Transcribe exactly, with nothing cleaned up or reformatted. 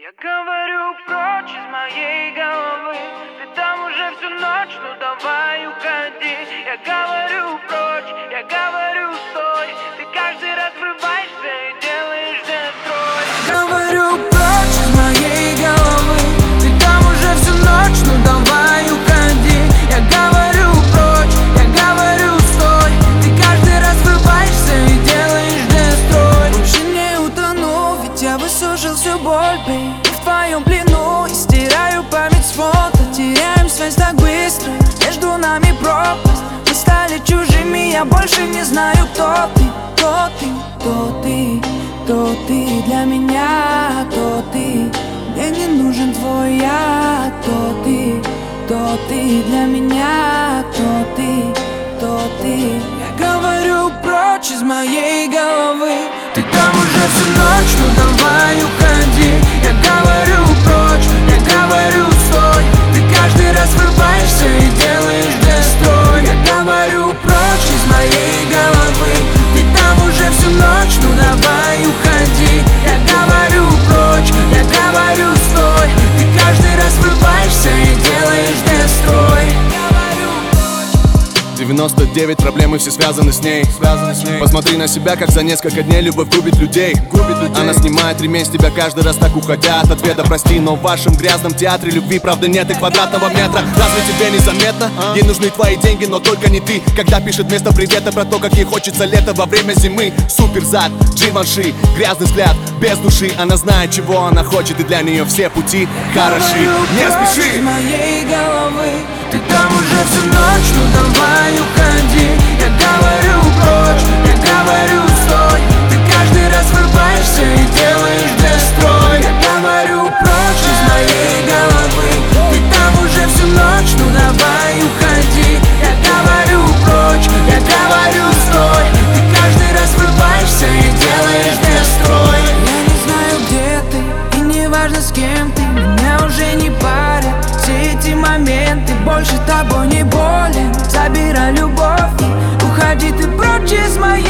Я говорю прочь из моей головы, ты там уже всю ночь, ну давай уходи. Я говорю прочь, я говорю стой, ты каждый раз врываешься и делаешь дестрой. Я говорю прочь из моей головы, ты там уже всю ночь, ну давай уходи. Я говорю прочь, я говорю стой, ты каждый раз врываешься и делаешь дестрой. Больше не утону, ведь я высушил всю боль, бей. В твоем плену и стираю память с фото. Теряем связь так быстро, между нами пропасть. Мы стали чужими, я больше не знаю, кто ты. Кто ты, кто ты, кто ты для меня, кто ты. Мне не нужен твой я, кто ты, кто ты для меня, кто ты, кто ты. Я говорю прочь из моей головы, ты там уже всю ночь, ну давай уходи. Я говорю прочь, я говорю стой, ты каждый раз врываешься и делаешь дестрой. Я говорю прочь из моей головы, ты там уже всю ночь, ну давай уходи. Я говорю прочь, я говорю стой, ты каждый раз врываешься и делаешь дестрой. девяносто девять проблемы, все связаны с ней. Связаны с ней. Посмотри на себя, как за несколько дней любовь губит людей. Губит людей. Она снимает ремень с тебя каждый раз так уходя от ответа. Прости, но в вашем грязном театре любви правда нет и квадратного метра. Разве тебе незаметно? А? Ей нужны твои деньги, но только не ты. Когда пишет вместо привета про то, как ей хочется лето во время зимы. Супер зад, Givenchy, грязный взгляд, без души. Она знает, чего она хочет, и для нее все пути хороши. Не спеши! Из моей головы, ты там уже всю ночь, ну давай уходи. Я говорю прочь, я говорю стой, ты каждый раз врываешься и делаешь дестрой. Я говорю прочь из моей головы, ты там уже всю ночь, ну давай уходи. Я говорю прочь, я говорю стой, ты каждый раз врываешься и делаешь дестрой. Я не знаю, где ты, и не важно, с кем ты, меня уже не парят все эти моменты. Больше тобой не болен, забирай любовь и уходи ты прочь из моей